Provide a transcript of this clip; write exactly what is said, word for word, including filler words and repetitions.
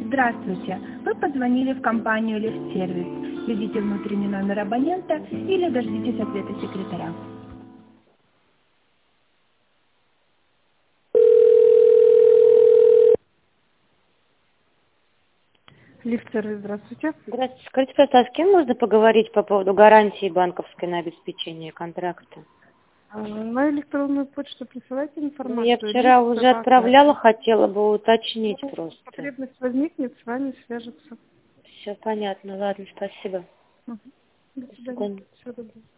Здравствуйте. Вы позвонили в компанию «Лифт-сервис». Введите внутренний номер абонента или дождитесь ответа секретаря. Лифт-сервис, здравствуйте. Здравствуйте. Скажите, пожалуйста, а с кем можно поговорить по поводу гарантии банковской на обеспечение контракта? А, На электронную почту присылайте Ну, информацию. я вчера Лифт, уже собака. отправляла, хотела бы уточнить Ну, просто. потребность возникнет, с вами свяжутся. Все понятно. Ладно, спасибо. Мгм. До До свидания. свидания. Всего доброго.